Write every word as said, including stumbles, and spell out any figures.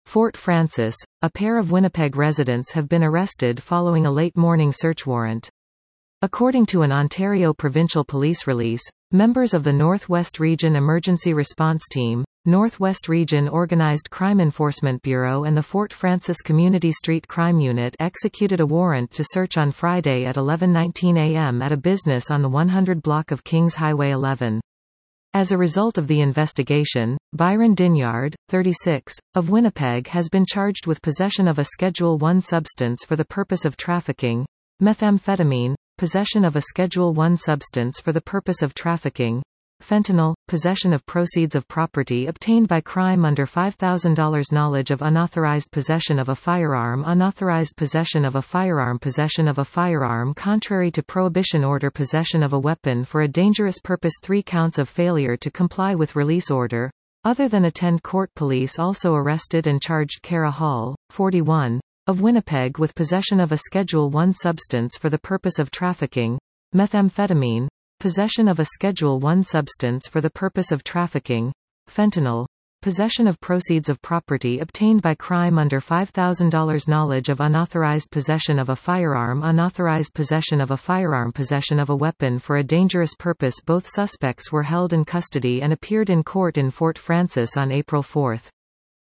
Fort Frances, a pair of Winnipeg residents have been arrested following a late morning search warrant. According to an Ontario Provincial Police release, members of the Northwest Region Emergency Response Team, Northwest Region Organized Crime Enforcement Bureau and the Fort Frances Community Street Crime Unit executed a warrant to search on Friday at eleven nineteen a m at a business on the one hundred block of Kings Highway eleven. As a result of the investigation, Byron Dinyard, thirty-six, of Winnipeg has been charged with possession of a Schedule one substance for the purpose of trafficking, methamphetamine, possession of a Schedule one substance for the purpose of trafficking, fentanyl, possession of proceeds of property obtained by crime under five thousand dollars, knowledge of unauthorized possession of a firearm, unauthorized possession of a firearm, possession of a firearm contrary to prohibition order, possession of a weapon for a dangerous purpose, three counts of failure to comply with release order. Other than attend court, police also arrested and charged Kara Hall, forty-one, of Winnipeg with possession of a Schedule one substance for the purpose of trafficking, methamphetamine, possession of a Schedule one substance for the purpose of trafficking, fentanyl, possession of proceeds of property obtained by crime under five thousand dollars, knowledge of unauthorized possession of a firearm, unauthorized possession of a firearm, possession of a weapon for a dangerous purpose. Both suspects were held in custody and appeared in court in Fort Frances on April fourth.